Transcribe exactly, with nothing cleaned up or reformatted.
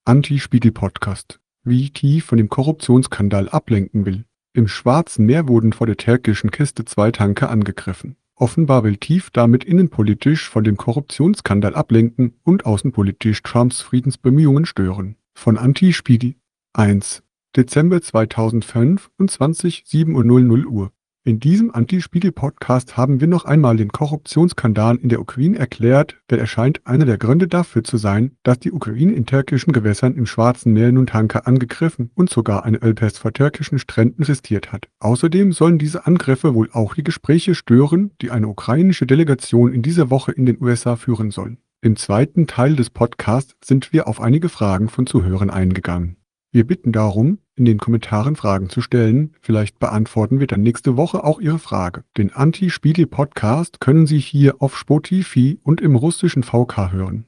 Anti-Spiegel-Podcast. Wie Kiew von dem Korruptionsskandal ablenken will. Im Schwarzen Meer wurden vor der türkischen Küste zwei Tanker angegriffen. Offenbar will Kiew damit innenpolitisch von dem Korruptionsskandal ablenken und außenpolitisch Trumps Friedensbemühungen stören. Von Anti-Spiegel. eins. Dezember zweitausendfünfundzwanzig, sieben Uhr null null Uhr. In diesem Anti-Spiegel-Podcast haben wir noch einmal den Korruptionsskandal in der Ukraine erklärt, der erscheint einer der Gründe dafür zu sein, dass die Ukraine in türkischen Gewässern im Schwarzen Meer nun Tanker angegriffen und sogar eine Ölpest vor türkischen Stränden riskiert hat. Außerdem sollen diese Angriffe wohl auch die Gespräche stören, die eine ukrainische Delegation in dieser Woche in den U S A führen soll. Im zweiten Teil des Podcasts sind wir auf einige Fragen von Zuhörern eingegangen. Wir bitten darum, in den Kommentaren Fragen zu stellen, vielleicht beantworten wir dann nächste Woche auch Ihre Frage. Den Anti-Spiegel-Podcast können Sie hier auf Spotify und im russischen V K hören.